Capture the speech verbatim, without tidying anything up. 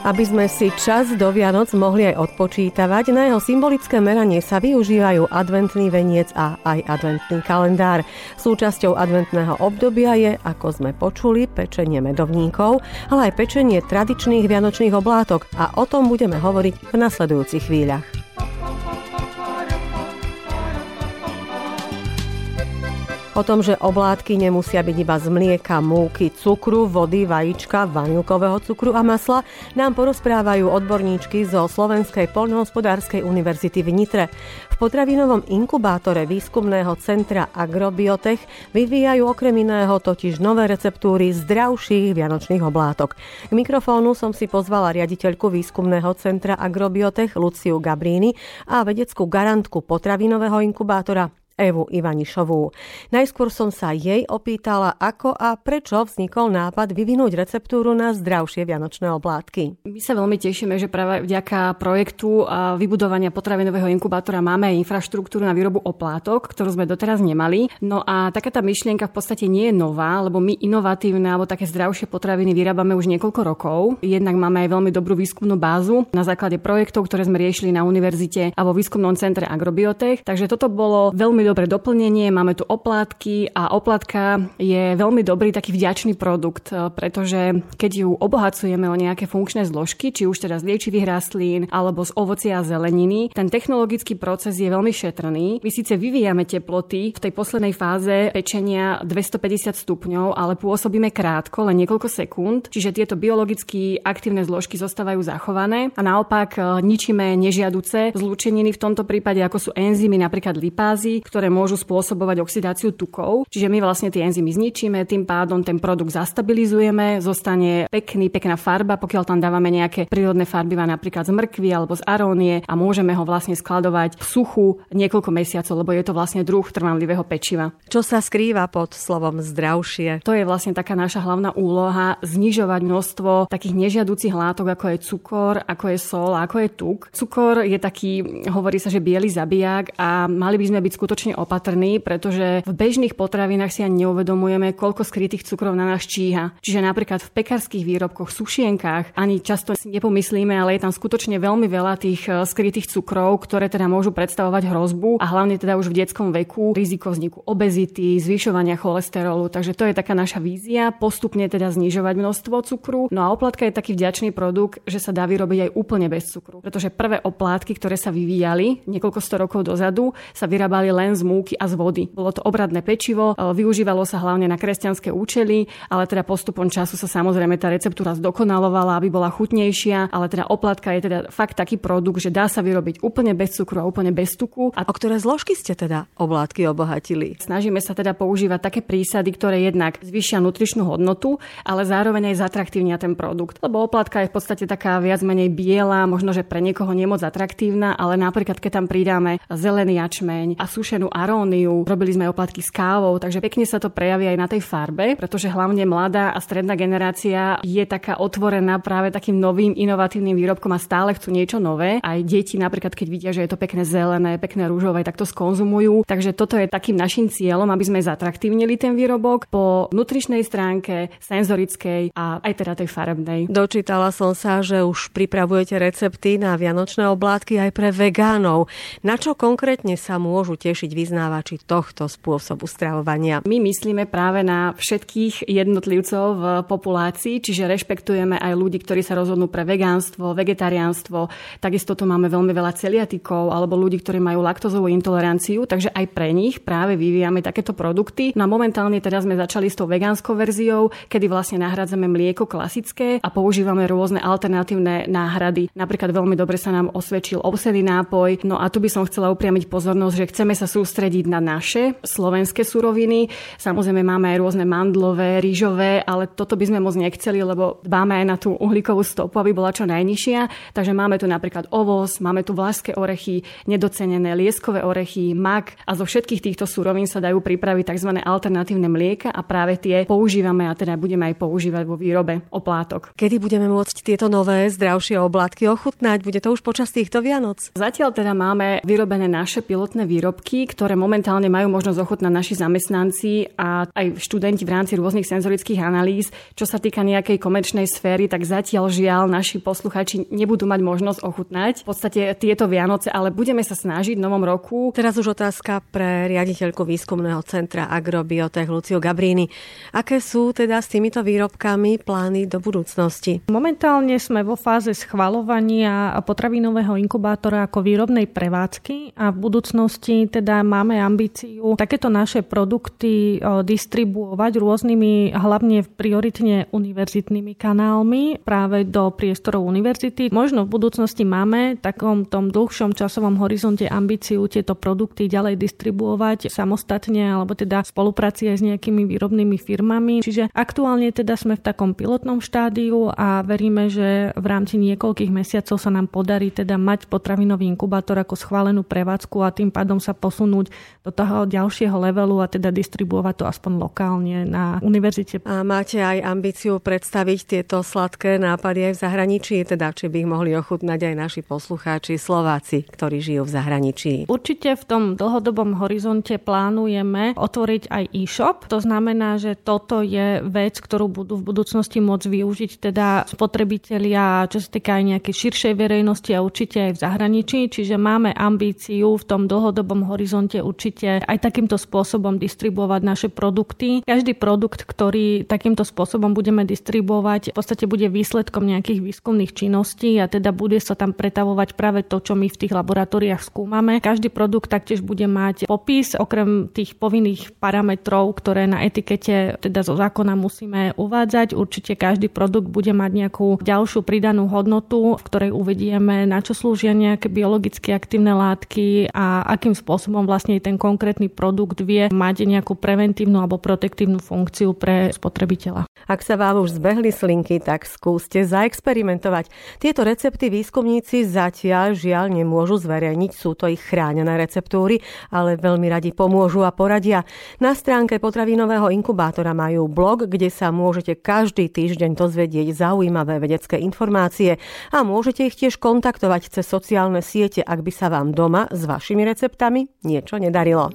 Aby sme si čas do Vianoc mohli aj odpočítavať, na jeho symbolické meranie sa využívajú adventný veniec a aj adventný kalendár. Súčasťou adventného obdobia je, ako sme počuli, pečenie medovníkov, ale aj pečenie tradičných vianočných oblátok a o tom budeme hovoriť v nasledujúcich chvíľach. O tom, že oblátky nemusia byť iba z mlieka, múky, cukru, vody, vajíčka, vanilkového cukru a masla, nám porozprávajú odborníčky zo Slovenskej poľnohospodárskej univerzity v Nitre. V potravinovom inkubátore výskumného centra Agrobiotech vyvíjajú okrem iného totiž nové receptúry zdravších vianočných oblátok. K mikrofónu som si pozvala riaditeľku výskumného centra Agrobiotech Luciu Gabrini a vedeckú garantku potravinového inkubátora Evu Ivanišovú. Najskôr som sa jej opýtala, ako a prečo vznikol nápad vyvinúť receptúru na zdravšie vianočné oblátky. My sa veľmi tešíme, že práve vďaka projektu a vybudovania potravinového inkubátora máme aj infraštruktúru na výrobu oplátok, ktorú sme doteraz nemali. No a taká tá myšlienka v podstate nie je nová, lebo my inovatívne alebo také zdravšie potraviny vyrábame už niekoľko rokov. Jednak máme aj veľmi dobrú výskumnú bázu na základe projektov, ktoré sme riešili na univerzite a vo výskumnom centre Agrobiotech. Takže toto bolo veľmi dobré doplnenie, máme tu oplátky a oplátka je veľmi dobrý taký vďačný produkt, pretože keď ju obohacujeme o nejaké funkčné zložky, či už teda z liečivých rastlín alebo z ovocia a zeleniny, ten technologický proces je veľmi šetrný. My síce vyvíjame teploty v tej poslednej fáze pečenia dvestopäťdesiat stupňov, ale pôsobíme krátko, len niekoľko sekúnd, čiže tieto biologicky aktívne zložky zostávajú zachované a naopak ničíme nežiaduce zlúčeniny v tomto prípade, ako sú enzymy, napríklad lipázy, ktoré môžu spôsobovať oxidáciu tukov. Čiže my vlastne tie enzymy zničíme, tým pádom ten produkt zastabilizujeme, zostane pekný, pekná farba, pokiaľ tam dávame nejaké prírodné farbiva, napríklad z mrkvy alebo z arónie a môžeme ho vlastne skladovať v suchu niekoľko mesiacov, lebo je to vlastne druh trvanlivého pečiva. Čo sa skrýva pod slovom zdravšie? To je vlastne taká naša hlavná úloha, znižovať množstvo takých nežiaducich látok, ako je cukor, ako je sol, ako je tuk. Cukor je taký, hovorí sa, že biely zabijak a mali by sme byť skutočne opatrní, pretože v bežných potravinách si ani neuvedomujeme, koľko skrytých cukrov na nás číha. Čiže napríklad v pekárskych výrobkoch, sušienkách ani často si nepomyslíme, ale je tam skutočne veľmi veľa tých skrytých cukrov, ktoré teda môžu predstavovať hrozbu a hlavne teda už v detskom veku riziko vzniku obezity, zvyšovania cholesterolu. Takže to je taká naša vízia, postupne teda znižovať množstvo cukru. No a oplátka je taký vďačný produkt, že sa dá vyrobiť aj úplne bez cukru, pretože prvé oplátky, ktoré sa vyvíjali niekoľko sto rokov dozadu, sa vyrábali len z múky a z vody. Bolo to obradné pečivo, využívalo sa hlavne na kresťanské účely, ale teda postupom času sa samozrejme tá receptúra zdokonalovala, aby bola chutnejšia, ale teda oplátka je teda fakt taký produkt, že dá sa vyrobiť úplne bez cukru a úplne bez tuku. A o ktoré zložky ste teda oblátky obohatili? Snažíme sa teda používať také prísady, ktoré jednak zvýšia nutričnú hodnotu, ale zároveň aj zatraktívnia ten produkt. Lebo oplátka je v podstate taká viac menej biela, možno že pre niekoho nie moc atraktívna, ale napríklad keď tam pridáme zelený jačmeň a sušenú aróniu, robili sme oplatky s kávou, takže pekne sa to prejaví aj na tej farbe, pretože hlavne mladá a stredná generácia je taká otvorená práve takým novým inovatívnym výrobkom a stále chcú niečo nové. Aj deti napríklad, keď vidia, že je to pekné zelené, pekné ružové, tak to skonzumujú. Takže toto je takým našim cieľom, aby sme zatraktívnili ten výrobok po nutričnej stránke, senzorickej a aj teda tej farebnej. Dočítala som sa, že už pripravujete recepty na vianočné oblátky aj pre vegánov. Na čo konkrétne sa môžu tešiť vyznávači tohto spôsobu stravovania? My myslíme práve na všetkých jednotlivcov v populácii, čiže rešpektujeme aj ľudí, ktorí sa rozhodnú pre vegánstvo, vegetariánstvo. Takisto tu máme veľmi veľa celiatikov alebo ľudí, ktorí majú laktózovú intoleranciu, takže aj pre nich práve vyvíjame takéto produkty. No momentálne teraz sme začali s tou vegánskou verziou, kedy vlastne nahrádzame mlieko klasické a používame rôzne alternatívne náhrady. Napríklad veľmi dobre sa nám osvedčil ovsený nápoj. No a tu by som chcela upriamiť pozornosť, že chceme sa sústrediť na naše slovenské suroviny. Samozrejme máme aj rôzne mandlové, rýžové, ale toto by sme moc nechceli, lebo dbáme aj na tú uhlíkovú stopu, aby bola čo najnižšia. Takže máme tu napríklad ovoz, máme tu vlašské orechy, nedocenené lieskové orechy, mak a zo všetkých týchto surovín sa dajú pripraviť tzv. Alternatívne mlieka a práve tie používame a teda budeme aj používať vo výrobe oplátok. Kedy budeme môcť tieto nové zdravšie oblátky ochutnať? Bude to už počas týchto Vianoc? Zatiaľ teda máme vyrobené naše pilotné výrobky, ktoré momentálne majú možnosť ochutnať naši zamestnanci a aj študenti v rámci rôznych senzorických analýz. Čo sa týka nejakej komerčnej sféry, tak zatiaľ žiaľ naši posluchači nebudú mať možnosť ochutnať v podstate tieto Vianoce, ale budeme sa snažiť v novom roku. Teraz už otázka pre riaditeľku výskumného centra Agrobiotech Luciu Gabrini. Aké sú teda s týmito výrobkami plány do budúcnosti? Momentálne sme vo fáze schvaľovania potravinového inkubátora ako výrobnej prevádzky a v budúcnosti teda máme ambíciu takéto naše produkty distribuovať rôznymi, hlavne prioritne univerzitnými kanálmi práve do priestorov univerzity. Možno v budúcnosti máme v takom tom dlhšom časovom horizonte ambíciu tieto produkty ďalej distribuovať samostatne alebo teda v spolupráci aj s nejakými výrobnými firmami. Čiže aktuálne teda sme v takom pilotnom štádiu a veríme, že v rámci niekoľkých mesiacov sa nám podarí teda mať potravinový inkubátor ako schválenú prevádzku a tým pádom sa posunúť do toho ďalšieho levelu a teda distribuovať to aspoň lokálne na univerzite. A máte aj ambíciu predstaviť tieto sladké nápady aj v zahraničí, teda či by ich mohli ochutnať aj naši poslucháči Slováci, ktorí žijú v zahraničí? Určite v tom dlhodobom horizonte plánujeme otvoriť aj e-shop. To znamená, že toto je vec, ktorú budú v budúcnosti môcť využiť teda spotrebitelia, čo sa týka aj nejakej širšej verejnosti a určite aj v zahraničí. Čiže máme ambíciu v tom dlhodobom horizonte určite aj takýmto spôsobom distribuovať naše produkty. Každý produkt, ktorý takýmto spôsobom budeme distribuovať, v podstate bude výsledkom nejakých výskumných činností a teda bude sa tam pretavovať práve to, čo my v tých laboratóriách skúmame. Každý produkt taktiež bude mať popis, okrem tých povinných parametrov, ktoré na etikete teda zo zákona musíme uvádzať. Určite každý produkt bude mať nejakú ďalšiu pridanú hodnotu, v ktorej uvedieme, na čo slúžia nejaké biologicky aktívne látky a akým spôsobom vlastne ten konkrétny produkt vie mať nejakú preventívnu alebo protektívnu funkciu pre spotrebiteľa. Ak sa vám už zbehli slinky, tak skúste zaexperimentovať. Tieto recepty výskumníci zatiaľ žiaľ nemôžu zverejniť, sú to ich chránené receptúry, ale veľmi radi pomôžu a poradia. Na stránke potravinového inkubátora majú blog, kde sa môžete každý týždeň dozvedieť zaujímavé vedecké informácie a môžete ich tiež kontaktovať cez sociálne siete, ak by sa vám doma s vašimi receptami niečo nedarilo.